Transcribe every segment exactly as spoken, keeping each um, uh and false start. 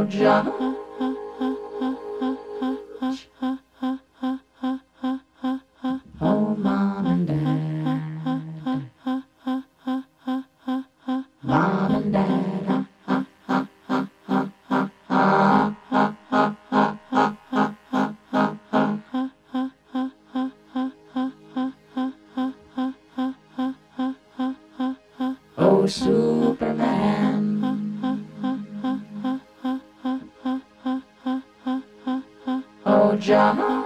George. Oh, Mom and Dad. Mom and Dad. Oh, Superman. Oh, George.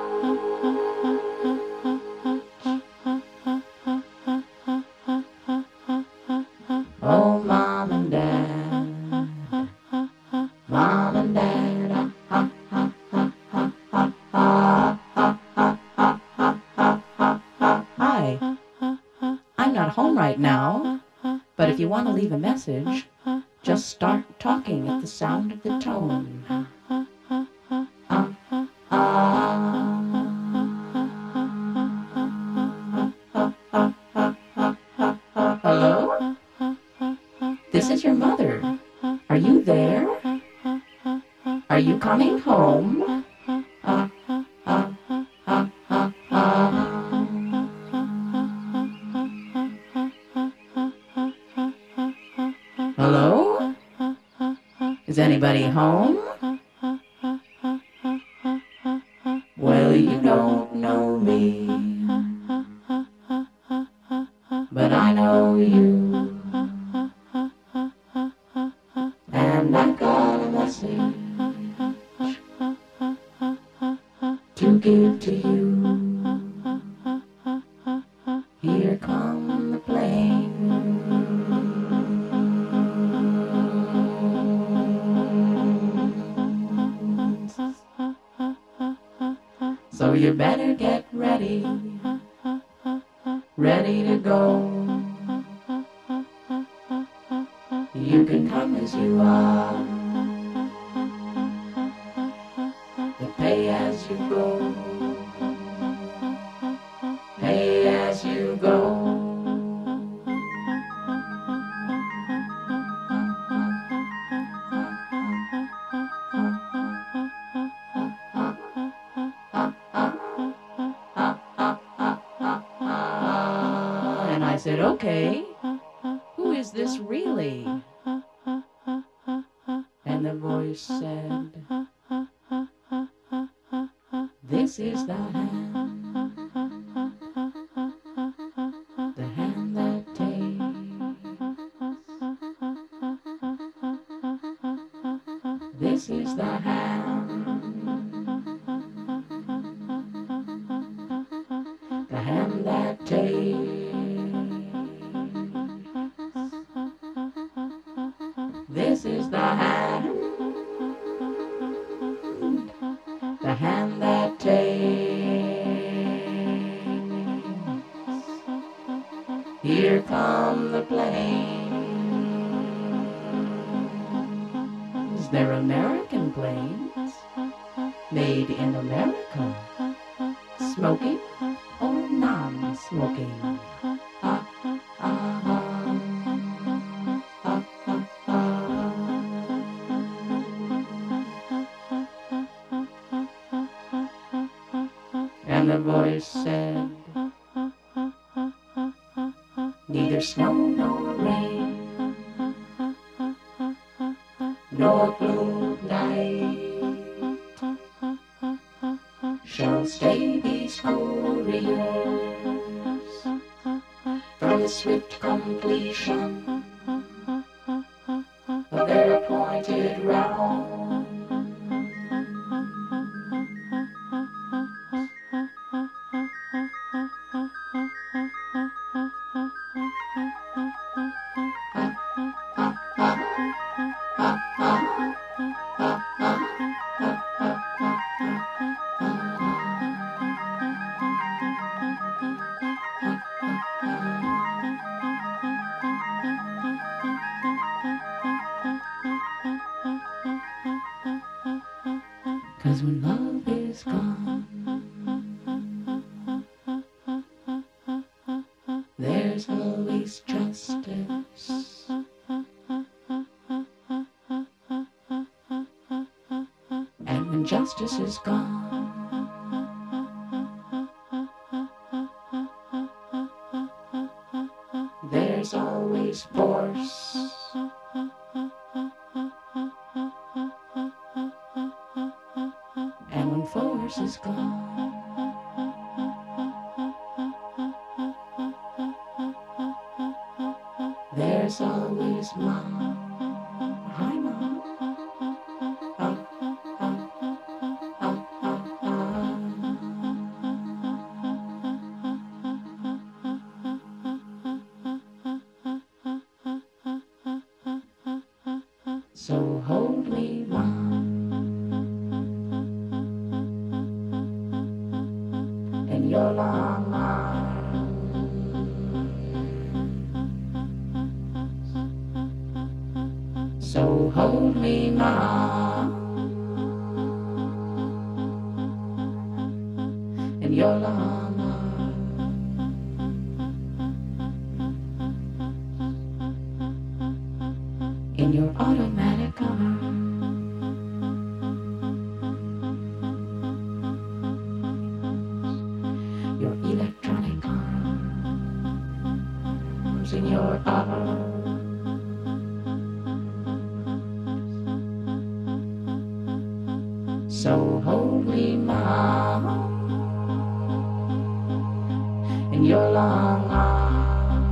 Oh, Mom and Dad. Mom and Dad. Hi. I'm not home right now, but if you want to leave a message, just start talking at the sound of the tone. Hello? This is your mother. Are you there? Are you coming home? Hello? Is anybody home? Well, you don't know me, but I know you. And I've got a message to give to you. Here come the planes. So you better get ready, ready to go. You can come as you are, but pay as you go, pay as you go. And I said, okay, who is this really? And the voice said, this is the hand, the hand that takes. This is the hand, the hand that takes. This is the hand, the hand that takes. Here come the planes. They're American planes, made in America. Smoking or non-smoking? And the voice said, neither snow nor rain, nor blue night shall stay these couriers from the swift completion of their appointed round. Cause when love is gone, there's always justice. and justice is gone. There's always force. And when force is gone, there's always mom. Hi, mom. Uh, uh, uh, uh, uh. So hold me, mom, in your long arms. So hold me, mom, in your long arms. In your automatic arms. Your electronic arms. In your arms. So hold me, mom, in your long arms.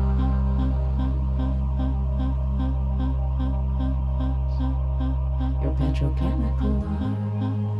Your petrochemical arms.